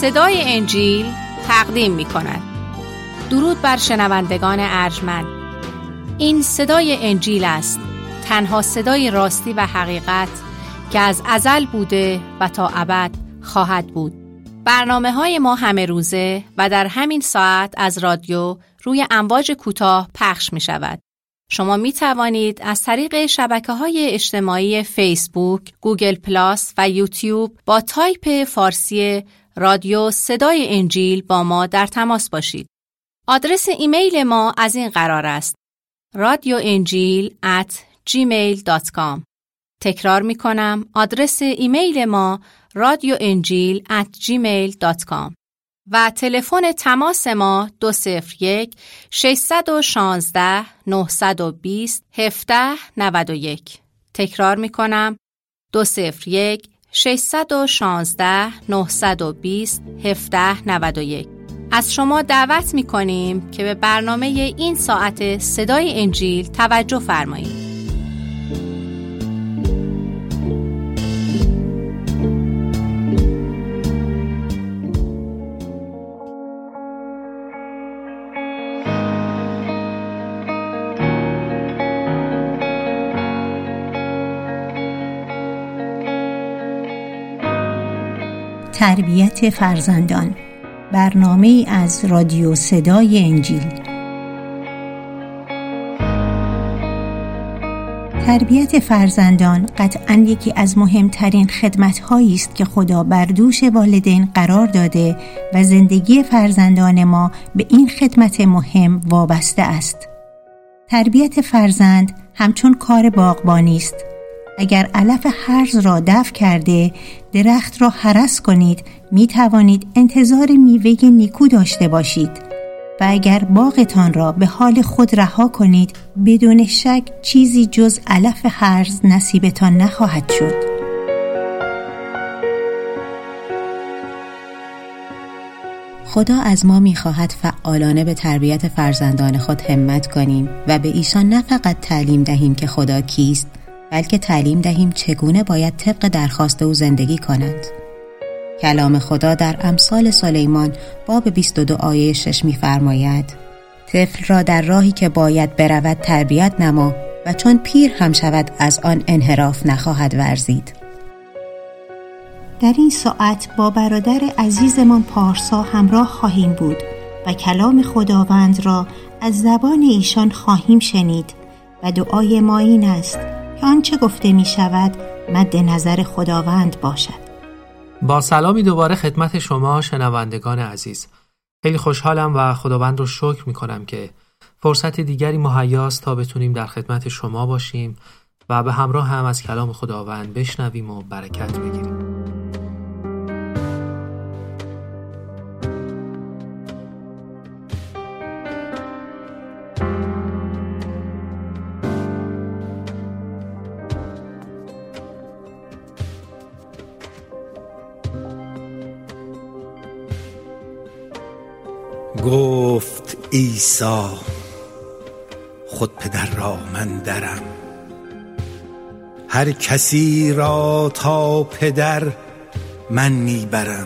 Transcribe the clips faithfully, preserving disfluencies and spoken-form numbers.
صدای انجیل تقدیم می کند. درود بر شنوندگان ارجمند. این صدای انجیل است، تنها صدای راستی و حقیقت که از ازل بوده و تا ابد خواهد بود. برنامه های ما همه روزه و در همین ساعت از رادیو روی امواج کوتاه پخش می شود. شما می توانید از طریق شبکه های اجتماعی فیسبوک، گوگل پلاس و یوتیوب با تایپ فارسی رادیو صدای انجیل با ما در تماس باشید. آدرس ایمیل ما از این قرار است: رادیو انجیل ات جیمیل دات کام. تکرار می کنم، آدرس ایمیل ما رادیو انجیل ات جیمیل دات کام و تلفن تماس ما دو صفر یک ششصد و شانزده نهصد و بیست هفده نود و یک. تکرار می کنم، دو صفر یک ششصد و شانزده نهصد و بیست هفده نود و یک. از شما دعوت می کنیم که به برنامه این ساعت صدای انجیل توجه فرمایید. تربیت فرزندان، برنامه‌ای از رادیو صدای انجیل. تربیت فرزندان قطعاً یکی از مهمترین خدمت‌هایی است که خدا بر دوش والدین قرار داده و زندگی فرزندان ما به این خدمت مهم وابسته است. تربیت فرزند همچون کار باغبانی است. اگر علف هرز را دفع کرده درخت را هرس کنید، می توانید انتظار میوه نیکو داشته باشید و اگر باغتان را به حال خود رها کنید، بدون شک چیزی جز علف هرز نصیبتان نخواهد شد. خدا از ما می‌خواهد فعالانه به تربیت فرزندان خود همت کنیم و به ایشان نه فقط تعلیم دهیم که خدا کیست، بلکه تعلیم دهیم چگونه باید طبق درخواست او زندگی کنند. کلام خدا در امثال سلیمان باب بیست و دو آیه شش می‌فرماید: طفل را در راهی که باید برود تربیت نما و چون پیر هم شود از آن انحراف نخواهد ورزید. در این ساعت با برادر عزیزمان پارسا همراه خواهیم بود و کلام خداوند را از زبان ایشان خواهیم شنید و دعای ما این است که آنچه گفته می شود مد نظر خداوند باشد. با سلامی دوباره خدمت شما شنوندگان عزیز. خیلی خوشحالم و خداوند رو شکر می کنم که فرصت دیگری مهیاست تا بتونیم در خدمت شما باشیم و به همراه هم از کلام خداوند بشنویم و برکت بگیریم. گفت عیسی خود پدر را من درم، هر کسی را تا پدر من میبرم.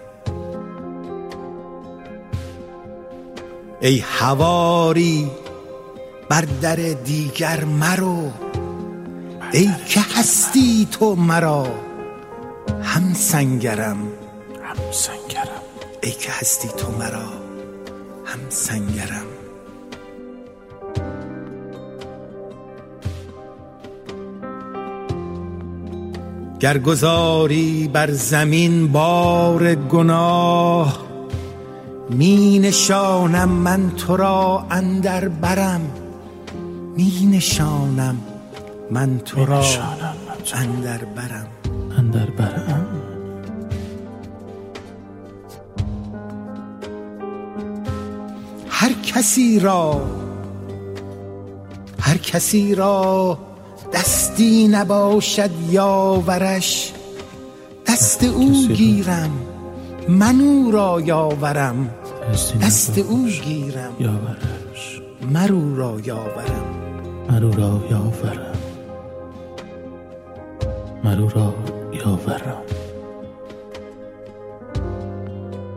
ای حواری بر در دیگر مرو، ای که هستی تو مرا هم سنگرم. هم سنگرم ای که هستی تو مرا هم سنگرم. گر گذاری بر زمین بار گناه، می نشانم من تو را اندر برم. می نشانم من تو را اندر برم. اندر برم. هر کسی را هر کسی را دستی نباشد یاورش، دست او گیرم من او را یاورم. دست او گیرم یاورش مرو را یاورم. مرو را یاورم مرو را یاورم.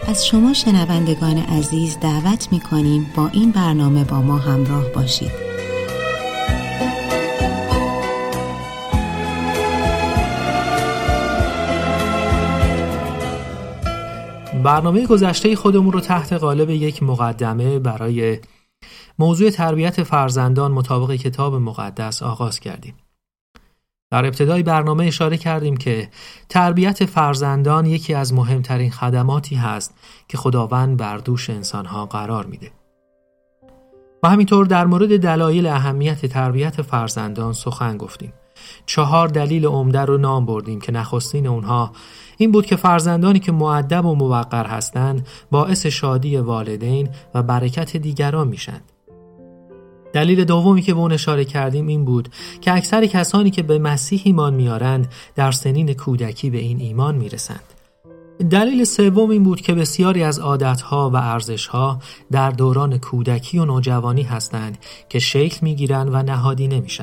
از شما شنوندگان عزیز دعوت می‌کنیم با این برنامه با ما همراه باشید. برنامه گذشته خودمون رو تحت قالب یک مقدمه برای موضوع تربیت فرزندان مطابق کتاب مقدس آغاز کردیم. در ابتدای برنامه اشاره کردیم که تربیت فرزندان یکی از مهمترین خدماتی هست که خداوند بر دوش انسانها قرار میده. و همینطور در مورد دلایل اهمیت تربیت فرزندان سخن گفتیم. چهار دلیل عمده رو نام بردیم که نخستین اونها این بود که فرزندانی که مؤدب و موقر هستند باعث شادی والدین و برکت دیگران میشن. دلیل دومی که به اون اشاره کردیم این بود که اکثر کسانی که به مسیح ایمان میارند در سنین کودکی به این ایمان میرسند. دلیل سوم این بود که بسیاری از عادتها و ارزشها در دوران کودکی و نوجوانی هستند که شکل میگیرن و نهادی نمیشن.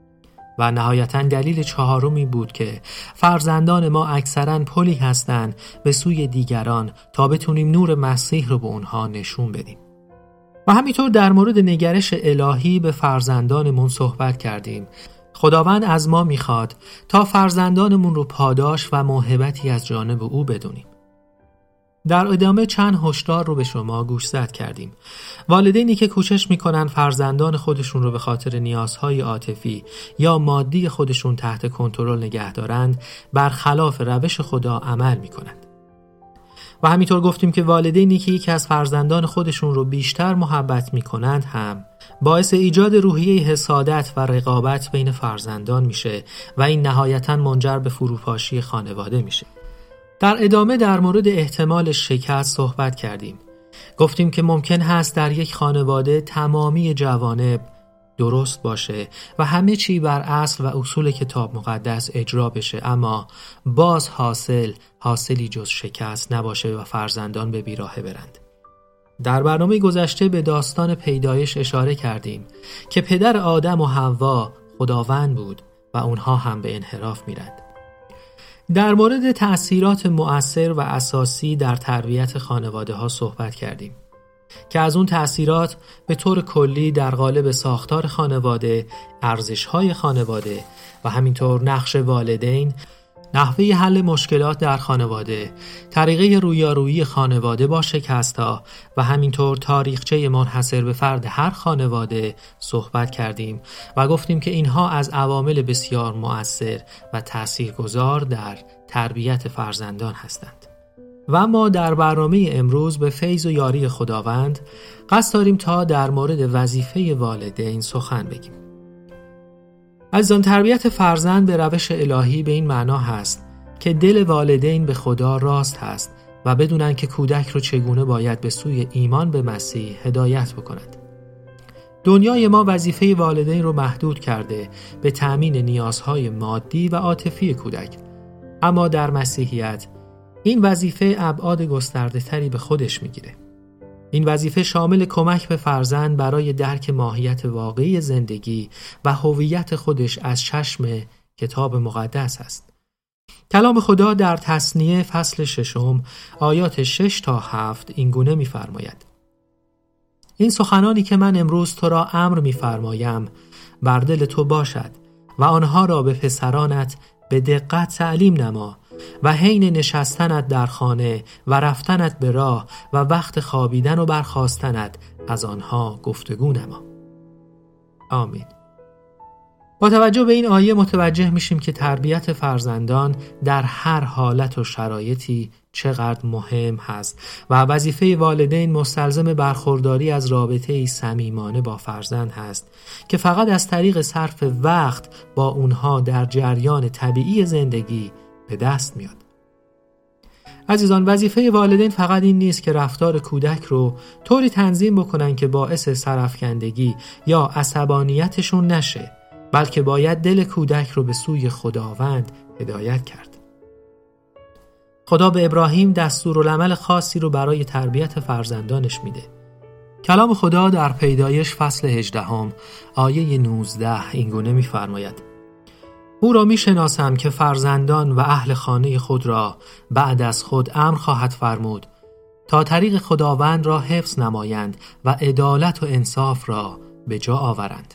و نهایتاً دلیل چهارمی بود که فرزندان ما اکثراً پلی هستند به سوی دیگران تا بتونیم نور مسیح رو به اونها نشون بدیم. و همینطور در مورد نگرش الهی به فرزندانمون صحبت کردیم. خداوند از ما میخواد تا فرزندانمون رو پاداش و موهبتی از جانب او بدونیم. در ادامه چند هشدار رو به شما گوشزد کردیم. والدینی که کوشش میکنن فرزندان خودشون رو به خاطر نیازهای عاطفی یا مادی خودشون تحت کنترل نگه دارند، برخلاف روش خدا عمل میکنند. و همینطور گفتیم که والدینی که یکی از فرزندان خودشون رو بیشتر محبت میکنند هم باعث ایجاد روحیه حسادت و رقابت بین فرزندان میشه و این نهایتاً منجر به فروپاشی خانواده میشه. در ادامه در مورد احتمال شکست صحبت کردیم. گفتیم که ممکن هست در یک خانواده تمامی جوانب درست باشه و همه چی بر اصل و اصول کتاب مقدس اجرا بشه، اما باز حاصل حاصلی جز شکست نباشه و فرزندان به بیراهه برند. در برنامه گذشته به داستان پیدایش اشاره کردیم که پدر آدم و حوا خداوند بود و اونها هم به انحراف میرند. در مورد تأثیرات مؤثر و اساسی در تربیت خانواده ها صحبت کردیم که از اون تأثیرات به طور کلی در قالب ساختار خانواده، ارزش‌های خانواده و همینطور نقش والدین، نحوه حل مشکلات در خانواده، طریقه رویارویی خانواده با شکست‌ها و همینطور تاریخچه منحصر به فرد هر خانواده صحبت کردیم و گفتیم که اینها از عوامل بسیار مؤثر و تاثیرگذار در تربیت فرزندان هستند. و ما در برنامه امروز به فیض و یاری خداوند قصد داریم تا در مورد وظیفه والدین سخن بگیم. از آن تربیت فرزند به روش الهی به این معنا هست که دل والدین به خدا راست هست و بدونن که کودک رو چگونه باید به سوی ایمان به مسیح هدایت بکند. دنیای ما وظیفه والدین رو محدود کرده به تأمین نیازهای مادی و عاطفی کودک، اما در مسیحیت این وظیفه ابعاد گسترده تری به خودش میگیره. این وظیفه شامل کمک به فرزند برای درک ماهیت واقعی زندگی و هویت خودش از چشم کتاب مقدس است. کلام خدا در تثنیه فصل ششم آیات شش تا هفت این گونه می‌فرماید: این سخنانی که من امروز تو را امر می‌فرمایم بر دل تو باشد و آنها را به پسرانت به دقت تعلیم نما و حین نشستنت در خانه و رفتنت به راه و وقت خوابیدن و برخاستنت از آنها گفتگو نما. آمین. با توجه به این آیه متوجه میشیم که تربیت فرزندان در هر حالت و شرایطی چقدر مهم هست و وظیفه والدین مستلزم برخورداری از رابطه‌ای صمیمانه با فرزند هست که فقط از طریق صرف وقت با اونها در جریان طبیعی زندگی به دست میاد. عزیزان، وظیفه والدین فقط این نیست که رفتار کودک رو طوری تنظیم بکنن که باعث سرافکندگی یا عصبانیتشون نشه، بلکه باید دل کودک رو به سوی خداوند هدایت کرد. خدا به ابراهیم دستورالعمل خاصی رو برای تربیت فرزندانش میده. کلام خدا در پیدایش فصل هجدهم آیه نوزده این گونه می‌فرماید: او را می‌شناسم که فرزندان و اهل خانه خود را بعد از خود امر خواهد فرمود تا طریق خداوند را حفظ نمایند و عدالت و انصاف را به جا آورند.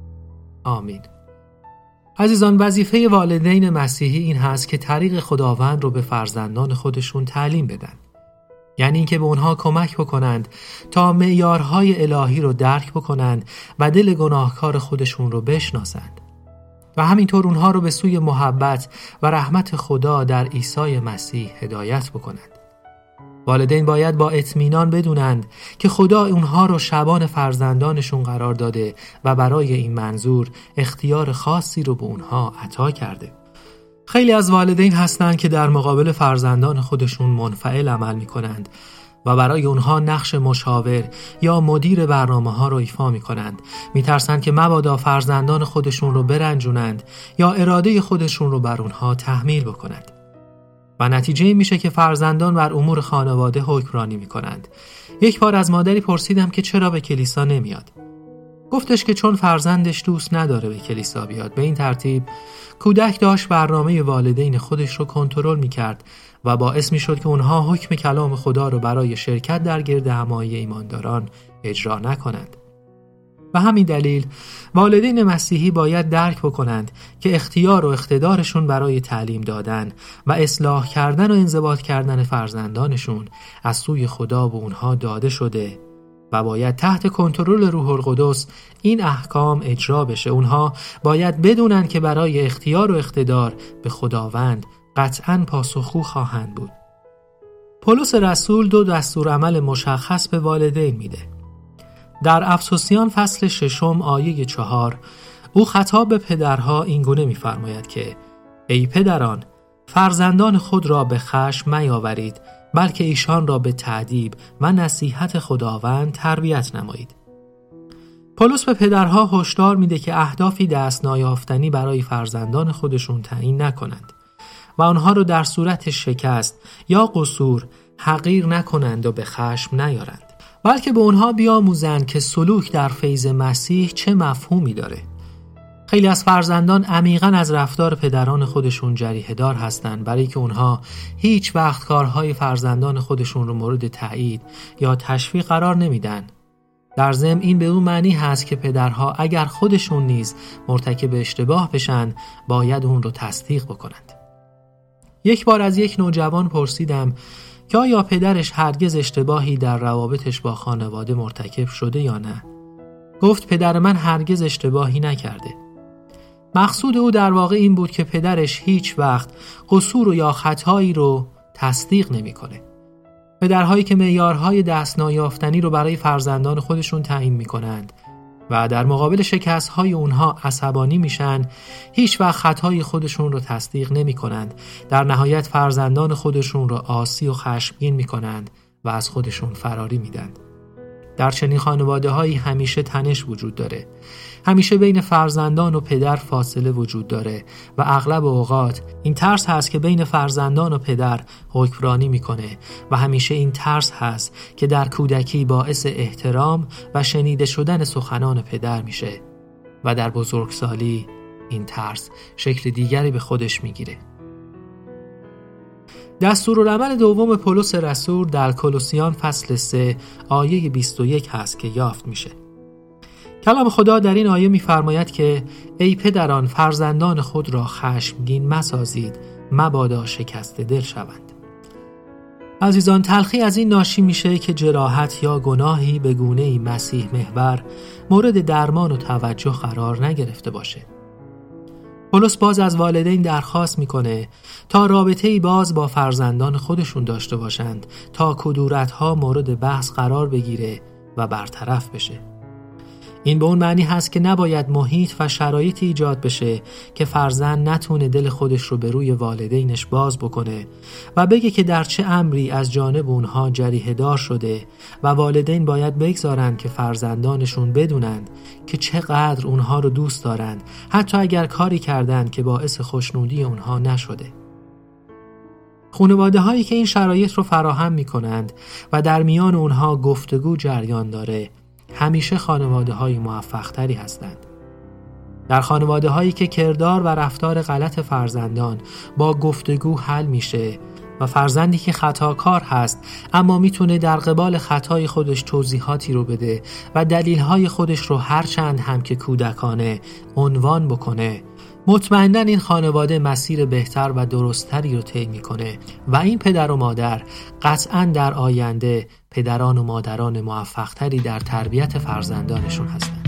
آمین. عزیزان، وظیفه والدین مسیحی این هست که طریق خداوند رو به فرزندان خودشون تعلیم بدن. یعنی اینکه به اونها کمک بکنند تا معیارهای الهی رو درک بکنند و دل گناهکار خودشون رو بشناسند و همینطور اونها رو به سوی محبت و رحمت خدا در عیسی مسیح هدایت بکنند. والدین باید با اطمینان بدونند که خدا اونها رو شبان فرزندانشون قرار داده و برای این منظور اختیار خاصی رو به اونها عطا کرده. خیلی از والدین هستند که در مقابل فرزندان خودشون منفعل عمل می‌کنند و برای اونها نقش مشاور یا مدیر برنامه‌ها رو ایفا می‌کنند. می‌ترسند که مبادا فرزندان خودشون رو برنجونند یا اراده خودشون رو بر اونها تحمیل بکنند. و نتیجه میشه که فرزندان بر امور خانواده حکمرانی می‌کنند. یک بار از مادری پرسیدم که چرا به کلیسا نمیاد. گفتش که چون فرزندش دوست نداره به کلیسا بیاد. به این ترتیب کودک داشت برنامه والدین خودش رو کنترل می‌کرد و باعث می‌شد که اونها حکم کلام خدا رو برای شرکت در گردهمایی ایمانداران اجرا نکنند. به همین دلیل والدین مسیحی باید درک بکنند که اختیار و اقتدارشون برای تعلیم دادن و اصلاح کردن و انضباط کردن فرزندانشون از سوی خدا به اونها داده شده و باید تحت کنترل روح القدس این احکام اجرا بشه. اونها باید بدونن که برای اختیار و اقتدار به خداوند قطعاً پاسخگو خواهند بود. پولس رسول دو دستورالعمل مشخص به والدین میده. در افسوسیان فصل ششم آیه چهار او خطاب به پدرها این گونه می‌فرماید که ای پدران، فرزندان خود را به خشم میاورید، بلکه ایشان را به تأدیب و نصیحت خداوند تربیت نمایید. پولس به پدرها هشدار میده که اهدافی دست نیافتنی برای فرزندان خودشون تعیین نکنند و آنها رو در صورت شکست یا قصور حقیر نکنند و به خشم نیارند، بلکه به اونها بیاموزند که سلوک در فیض مسیح چه مفهومی داره. خیلی از فرزندان عمیقاً از رفتار پدران خودشون جریحه دار هستند، برای که اونها هیچ وقت کارهای فرزندان خودشون رو مورد تایید یا تشویق قرار نمیدن. در ضمن این به اون معنی هست که پدرها اگر خودشون نیز مرتکب اشتباه بشن باید اون رو تصدیق بکنند. یک بار از یک نوجوان پرسیدم که آیا پدرش هرگز اشتباهی در روابطش با خانواده مرتکب شده یا نه؟ گفت پدر من هرگز اشتباهی نکرده. مقصود او در واقع این بود که پدرش هیچ وقت قصور و یا خطایی رو تصدیق نمی‌کنه. پدرهایی که معیارهای دست نیافتنی رو برای فرزندان خودشون تعیین می‌کنند و در مقابل شکست‌های اونها عصبانی میشن، هیچ وقت خطای خودشون رو تصدیق نمی‌کنند. در نهایت فرزندان خودشون رو عاصی و خشمگین می‌کنند و از خودشون فراری میدن. در چنین خانواده‌هایی همیشه تنش وجود داره. همیشه بین فرزندان و پدر فاصله وجود داره و اغلب اوقات این ترس هست که بین فرزندان و پدر حکمرانی میکنه و همیشه این ترس هست که در کودکی باعث احترام و شنیده شدن سخنان پدر میشه و در بزرگسالی این ترس شکل دیگری به خودش میگیره. دستورالعمل دوم پولس رسول در کولوسیان فصل سه آیه بیست و یک هست که یافت میشه. کلام خدا در این آیه می‌فرماید که ای پدران، فرزندان خود را خشمگین مسازید، مبادا شکسته دل شوند. عزیزان، تلخی از این ناشی میشه که جراحت یا گناهی به گونه‌ای مسیح محور مورد درمان و توجه قرار نگرفته باشه. پولس باز از والدین درخواست میکنه تا رابطه‌ای باز با فرزندان خودشون داشته باشند تا کدورت‌ها مورد بحث قرار بگیره و برطرف بشه. این به اون معنی هست که نباید محیط و شرایطی ایجاد بشه که فرزند نتونه دل خودش رو به روی والدینش باز بکنه و بگه که در چه امری از جانب اونها جریحه دار شده و والدین باید بگذارن که فرزندانشون بدونند که چقدر اونها رو دوست دارند، حتی اگر کاری کردن که باعث خوشنودی اونها نشده. خانواده هایی که این شرایط رو فراهم می کنند و در میان اونها گفتگو جریان داره همیشه خانواده های موفق تری هستند. در خانواده هایی که کردار و رفتار غلط فرزندان با گفتگو حل میشه، و فرزندی که خطاکار هست اما میتونه در قبال خطای خودش توضیحاتی رو بده و دلیلهای خودش رو هر چند هم که کودکانه عنوان بکنه، مطمئناً این خانواده مسیر بهتر و درستری رو طی میکنه و این پدر و مادر قطعاً در آینده پدران و مادران موفقتری در تربیت فرزندانشون هستند.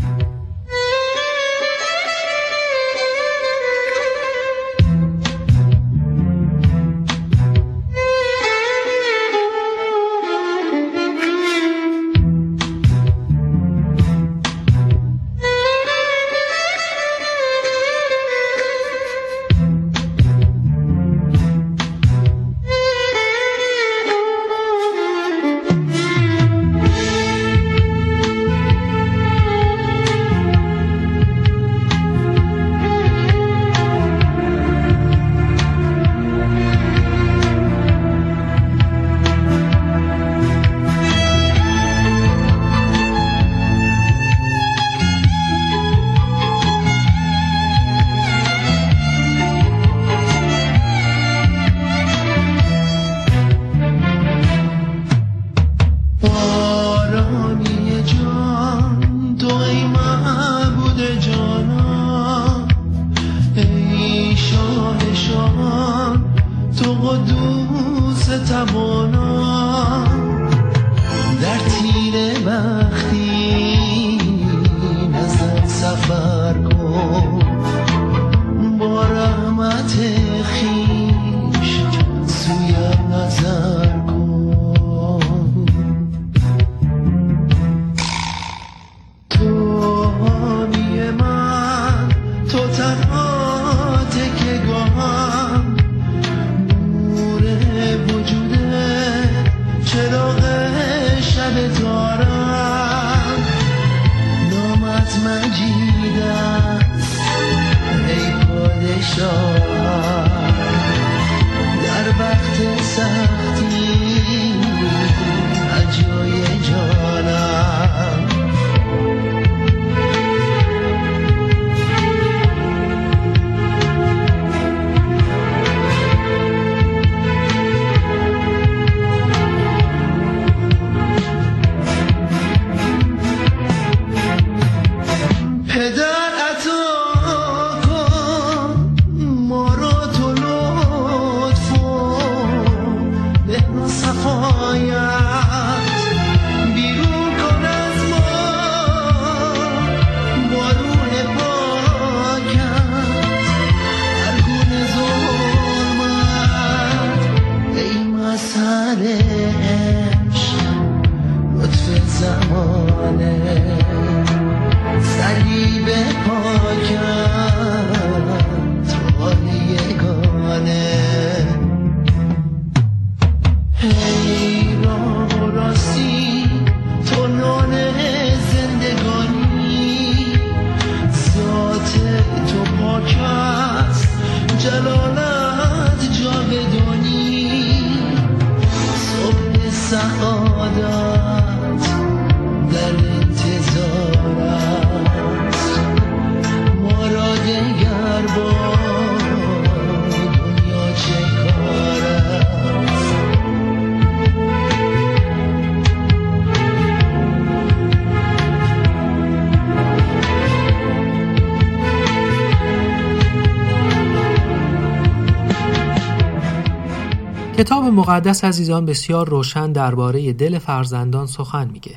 کتاب مقدس عزیزان بسیار روشن درباره دل فرزندان سخن میگه.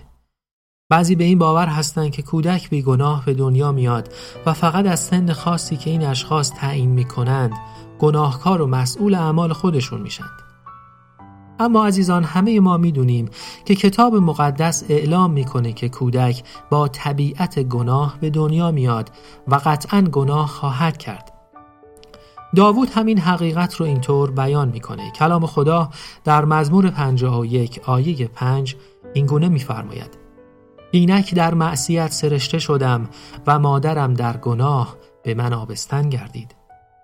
بعضی به این باور هستند که کودک بیگناه به دنیا میاد و فقط از سن خاصی که این اشخاص تعیین میکنند گناهکار و مسئول اعمال خودشون میشند. اما عزیزان همه ما میدونیم که کتاب مقدس اعلام میکنه که کودک با طبیعت گناه به دنیا میاد و قطعاً گناه خواهد کرد. داوود همین حقیقت رو اینطور بیان میکنه. کلام خدا در مزمور پنجاه و یک آیه پنج اینگونه میفرماید: اینک در معصیت سرشته شدم و مادرم در گناه به من آبستن گردید.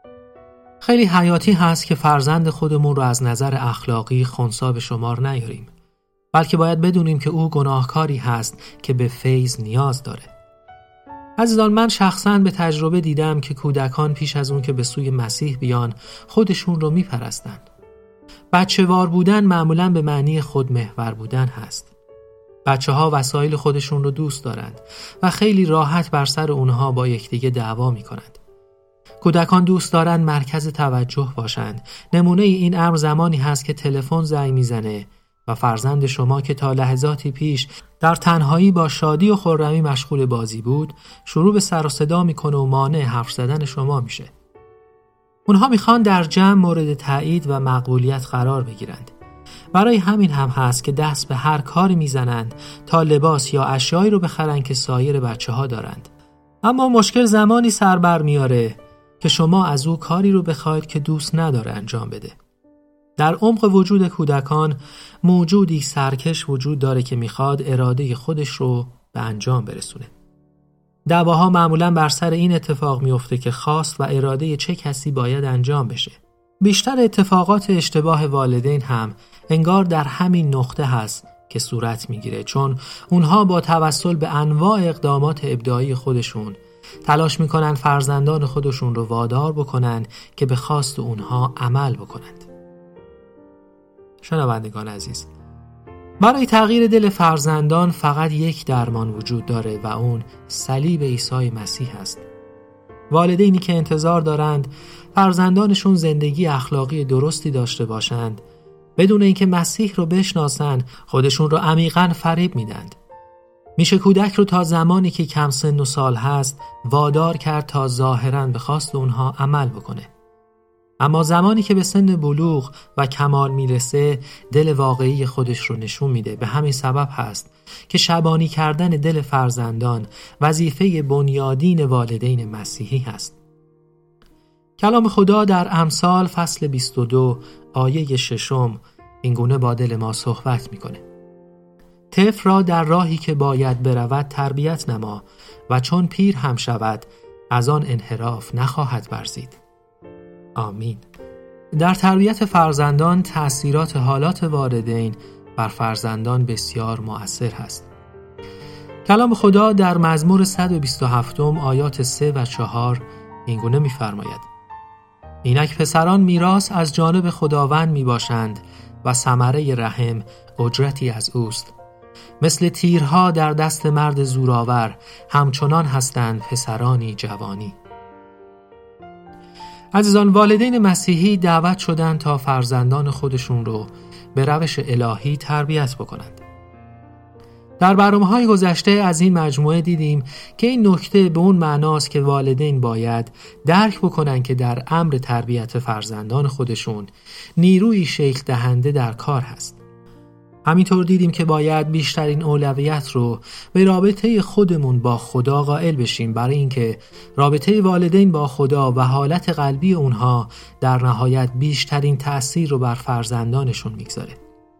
خیلی حیاتی هست که فرزند خودمون رو از نظر اخلاقی خنثی به شمار نیاریم، بلکه باید بدونیم که او گناهکاری هست که به فیض نیاز داره. عزیزان، من شخصاً به تجربه دیدم که کودکان پیش از اون که به سوی مسیح بیان خودشون رو میپرستن. بچه‌وار بودن معمولاً به معنی خودمحور بودن هست. بچه‌ها وسایل خودشون رو دوست دارند و خیلی راحت بر سر اونها با یکدیگه دعوا می‌کنند. کودکان دوست دارند مرکز توجه باشند. نمونه این امر زمانی هست که تلفن زنگ میزنه و فرزند شما که تا لحظاتی پیش در تنهایی با شادی و خرمی مشغول بازی بود، شروع به سر و صدا میکنه و مانع حرف زدن شما میشه. اونها میخوان در جمع مورد تایید و مقبولیت قرار بگیرند. برای همین هم هست که دست به هر کاری میزنند تا لباس یا اشیایی رو بخرن که سایر بچه‌ها دارند. اما مشکل زمانی سر بر میاره که شما از او کاری رو بخواید که دوست نداره انجام بده. در عمق وجود کودکان موجودی سرکش وجود داره که میخواد اراده خودش رو به انجام برسونه. دعواها معمولاً بر سر این اتفاق میفته که خواست و اراده چه کسی باید انجام بشه. بیشتر اتفاقات اشتباه والدین هم انگار در همین نقطه هست که صورت میگیره، چون اونها با توسل به انواع اقدامات ابداعی خودشون تلاش میکنن فرزندان خودشون رو وادار بکنن که به خواست اونها عمل بکنند. شنوندگان عزیز، برای تغییر دل فرزندان فقط یک درمان وجود داره و اون صلیب عیسی مسیح است. والدینی که انتظار دارند فرزندانشون زندگی اخلاقی درستی داشته باشند بدون اینکه مسیح رو بشناسن، خودشون رو عمیقاً فریب میدند. میشه کودک رو تا زمانی که کم سن و سال هست وادار کرد تا ظاهراً به خواست اونها عمل بکنه. اما زمانی که به سن بلوغ و کمال میرسه دل واقعی خودش رو نشون میده. به همین سبب هست که شبانی کردن دل فرزندان وظیفه بنیادین والدین مسیحی هست. کلام خدا در امثال فصل بیست و دو آیه ششم اینگونه با دل ما صحبت میکنه: طفل را در راهی که باید برود تربیت نما و چون پیر هم شود از آن انحراف نخواهد ورزید. آمین. در تربیت فرزندان تأثیرات حالات والدین بر فرزندان بسیار مؤثر هست. کلام خدا در مزمور صد و بیست و هفت آیات سه و چهار اینگونه می‌فرماید: اینک پسران میراث از جانب خداوند میباشند و ثمره رحم اجرتی از اوست. مثل تیرها در دست مرد زورآور همچنان هستند پسرانی جوانی. عزیزان، والدین مسیحی دعوت شدند تا فرزندان خودشون رو به روش الهی تربیت بکنند. در برنامه‌های گذشته از این مجموعه دیدیم که این نکته به اون معناست که والدین باید درک بکنن که در امر تربیت فرزندان خودشون نیروی شکل دهنده در کار هست. همینطور دیدیم که باید بیشترین اولویت رو به رابطه خودمون با خدا قائل بشیم، برای اینکه رابطه والدین با خدا و حالت قلبی اونها در نهایت بیشترین تأثیر رو بر فرزندانشون میگذاره.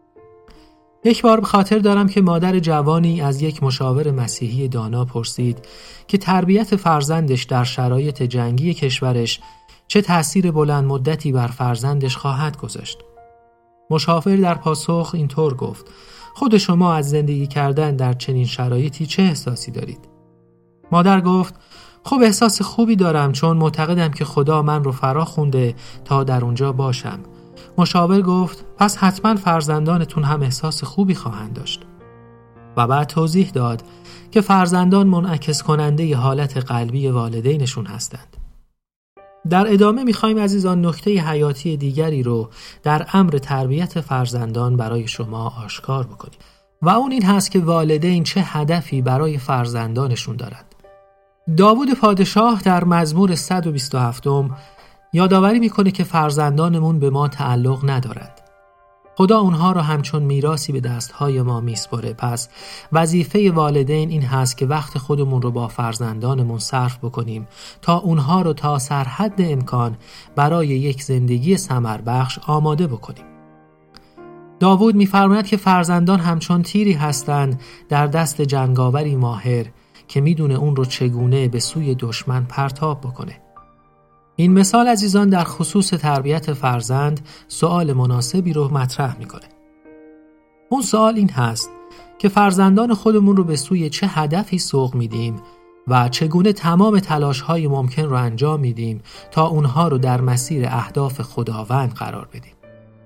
یک بار به خاطر دارم که مادر جوانی از یک مشاور مسیحی دانا پرسید که تربیت فرزندش در شرایط جنگی کشورش چه تأثیر بلند مدتی بر فرزندش خواهد گذاشت. مشاور در پاسخ اینطور گفت: خود شما از زندگی کردن در چنین شرایطی چه احساسی دارید؟ مادر گفت: خب احساس خوبی دارم، چون معتقدم که خدا من رو فرا خونده تا در اونجا باشم. مشاور گفت: پس حتما فرزندانتون هم احساس خوبی خواهند داشت. و بعد توضیح داد که فرزندان منعکس کننده ی حالت قلبی والدینشون هستند. در ادامه میخوایم عزیزان نکته حیاتی دیگری رو در امر تربیت فرزندان برای شما آشکار بکنیم و اون این هست که والدین چه هدفی برای فرزندانشون دارند. داوود پادشاه در مزمور صد و بیست و هفت یادآوری میکنه که فرزندانمون به ما تعلق ندارند. خدا اونها رو همچون میراثی به دستهای ما میسپاره. پس وظیفه والدین این هست که وقت خودمون رو با فرزندانمون صرف بکنیم تا اونها رو تا سرحد امکان برای یک زندگی ثمربخش آماده بکنیم. داوود میفرماید که فرزندان همچون تیری هستند در دست جنگاوری ماهر که میدونه اون رو چگونه به سوی دشمن پرتاب بکنه. این مثال عزیزان در خصوص تربیت فرزند سؤال مناسبی رو مطرح میکنه. اون سؤال این هست که فرزندان خودمون رو به سوی چه هدفی سوق میدیم و چگونه تمام تلاش‌های ممکن رو انجام میدیم تا اونها رو در مسیر اهداف خداوند قرار بدیم.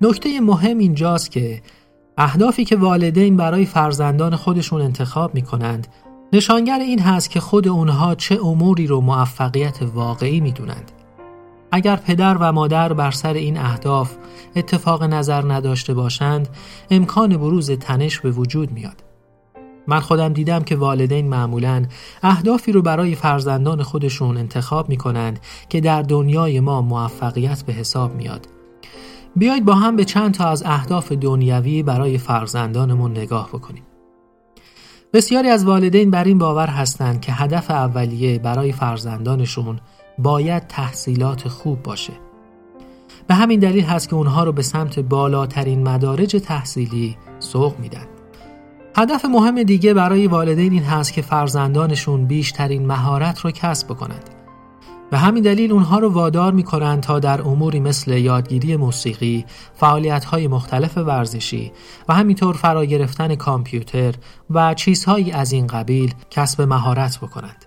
نکته مهم اینجاست که اهدافی که والدین برای فرزندان خودشون انتخاب میکنند نشانگر این هست که خود اونها چه اموری رو موفقیت واقعی میدونند. اگر پدر و مادر بر سر این اهداف اتفاق نظر نداشته باشند، امکان بروز تنش به وجود میاد. من خودم دیدم که والدین معمولاً اهدافی رو برای فرزندان خودشون انتخاب میکنند که در دنیای ما موفقیت به حساب میاد. بیایید با هم به چند تا از اهداف دنیوی برای فرزندانمون نگاه بکنیم. بسیاری از والدین بر این باور هستند که هدف اولیه برای فرزندانشون باید تحصیلات خوب باشه. به همین دلیل هست که اونها رو به سمت بالاترین مدارج تحصیلی سوق میدن. هدف مهم دیگه برای والدین این هست که فرزندانشون بیشترین مهارت رو کسب کنند. به همین دلیل اونها رو وادار میکنن تا در اموری مثل یادگیری موسیقی، فعالیت‌های مختلف ورزشی و همینطور فرا گرفتن کامپیوتر و چیزهایی از این قبیل کسب مهارت بکنند.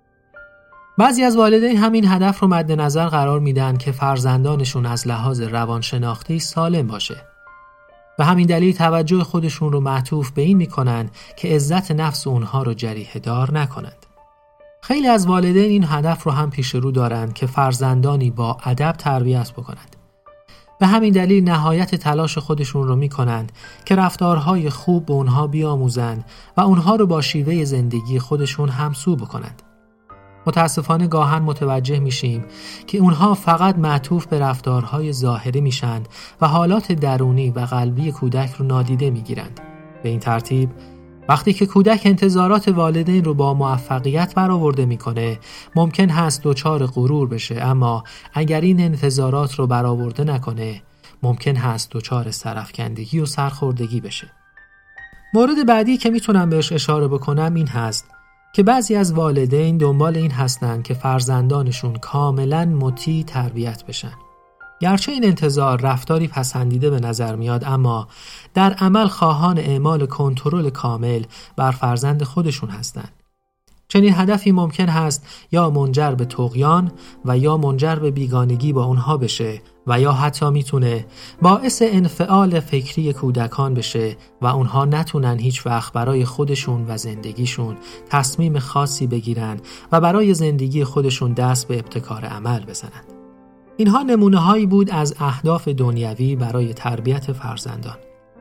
بعضی از والدین همین هدف رو مد نظر قرار میدن که فرزندانشون از لحاظ روانشناختی سالم باشه. به همین دلیل توجه خودشون رو معطوف به این میکنن که عزت نفس اونها رو جریحه دار نکنند. خیلی از والدین این هدف رو هم پیش رو دارند که فرزندانی با ادب تربیت بکنند. به همین دلیل نهایت تلاش خودشون رو میکنند که رفتارهای خوب به اونها بیاموزند و اونها رو با شیوه زندگی خودشون همسو بکنند. متاسفانه گاهن متوجه میشیم که اونها فقط معطوف به رفتارهای ظاهری میشن و حالات درونی و قلبی کودک رو نادیده میگیرند. به این ترتیب وقتی که کودک انتظارات والدین رو با موفقیت برآورده میکنه، ممکن هست دچار غرور بشه، اما اگر این انتظارات رو برآورده نکنه، ممکن هست دچار سرافکندگی و سرخوردگی بشه. مورد بعدی که میتونم بهش اشاره بکنم این هست که بعضی از والدین دنبال این هستن که فرزندانشون کاملاً مطیع تربیت بشن. گرچه این انتظار رفتاری پسندیده به نظر میاد، اما در عمل خواهان اعمال کنترل کامل بر فرزند خودشون هستند. چنین هدفی ممکن هست یا منجر به طغیان و یا منجر به بیگانگی با اونها بشه و یا حتی میتونه باعث انفعال فکری کودکان بشه و اونها نتونن هیچ وقت برای خودشون و زندگیشون تصمیم خاصی بگیرن و برای زندگی خودشون دست به ابتکار عمل بزنن. اینها نمونه هایی بود از اهداف دنیوی برای تربیت فرزندان.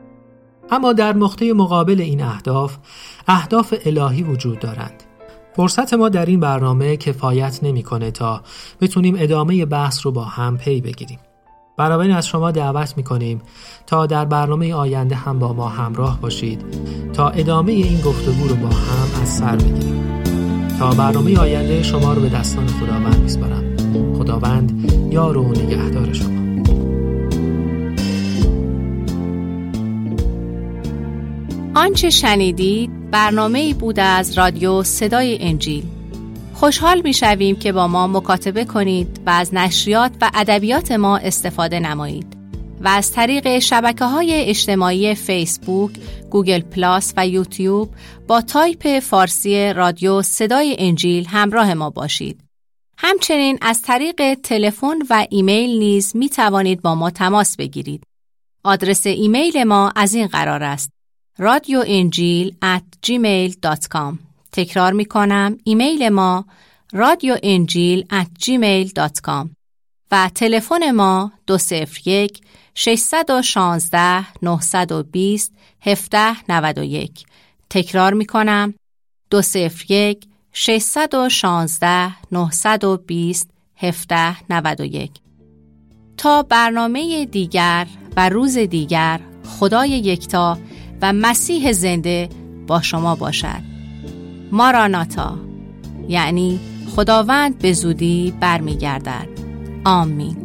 اما در نقطه مقابل این اهداف، اهداف الهی وجود دارند. فرصت ما در این برنامه کفایت نمی‌کنه تا بتونیم ادامه بحث رو با هم پی بگیریم. بنابراین از شما دعوت می‌کنیم تا در برنامه آینده هم با ما همراه باشید تا ادامه این گفتگو رو با هم از سر بگیریم. تا برنامه آینده شما رو به دستان خداوند می‌سپارم. خداوند یار و نگهدار شما. آنچه شنیدید برنامه‌ای بود از رادیو صدای انجیل. خوشحال می‌شویم که با ما مکاتبه کنید و از نشریات و ادبیات ما استفاده نمایید و از طریق شبکه‌های اجتماعی فیسبوک، گوگل پلاس و یوتیوب با تایپ فارسی رادیو صدای انجیل همراه ما باشید. همچنین از طریق تلفن و ایمیل نیز می توانید با ما تماس بگیرید. آدرس ایمیل ما از این قرار است: رادیو انجیل ات جیمیل دات کام. تکرار می کنم، ایمیل ما رادیو انجیل ات جیمیل دات کام و تلفن ما دو صفر یک شش یک شش نه دو صفر هفت نه یک. تکرار می کنم، دو صفر یک شش یک شش نه دو صفر هفت نه یک. تا برنامه دیگر و روز دیگر، خدای یکتا و مسیح زنده با شما باشد. ماراناتا، یعنی خداوند به زودی برمیگردد. آمین.